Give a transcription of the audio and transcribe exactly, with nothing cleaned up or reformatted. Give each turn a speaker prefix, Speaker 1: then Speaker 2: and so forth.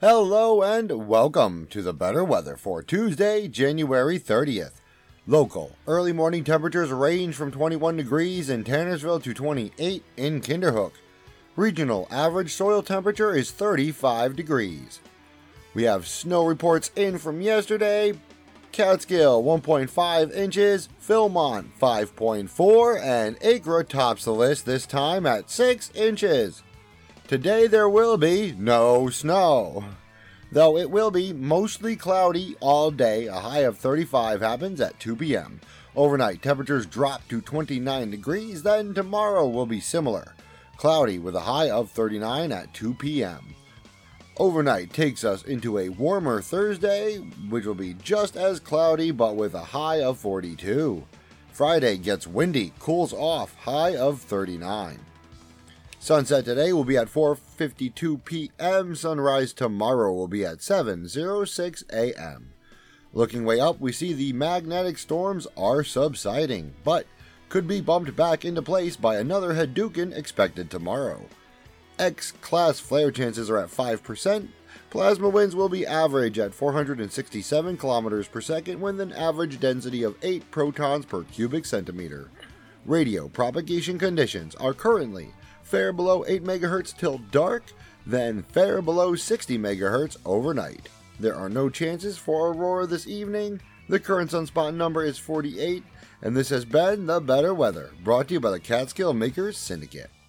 Speaker 1: Hello and welcome to the better weather for Tuesday, January thirtieth. Local early morning temperatures range from twenty-one degrees in Tannersville to twenty-eight in Kinderhook. Regional average soil temperature is thirty-five degrees. We have snow reports in from yesterday. Catskill one point five inches, Philmont five point four, and Acra tops the list this time at six inches. Today there will be no snow, though it will be mostly cloudy all day. A high of thirty-five happens at two p.m. Overnight temperatures drop to twenty-nine degrees, then tomorrow will be similar. Cloudy with a high of thirty-nine at two p.m. Overnight takes us into a warmer Thursday, which will be just as cloudy but with a high of forty-two. Friday gets windy, cools off, high of thirty-nine. Sunset today will be at four fifty-two p.m. Sunrise tomorrow will be at seven oh six a.m. Looking way up, we see the magnetic storms are subsiding, but could be bumped back into place by another Hadouken expected tomorrow. X-class flare chances are at five percent. Plasma winds will be average at four hundred sixty-seven kilometers per second with an average density of eight protons per cubic centimeter. Radio propagation conditions are currently fair below eight megahertz till dark, then fair below sixty megahertz overnight. There are no chances for aurora this evening. The current sunspot number is forty-eight, and this has been The Better Weather, brought to you by the Catskill Makers Syndicate.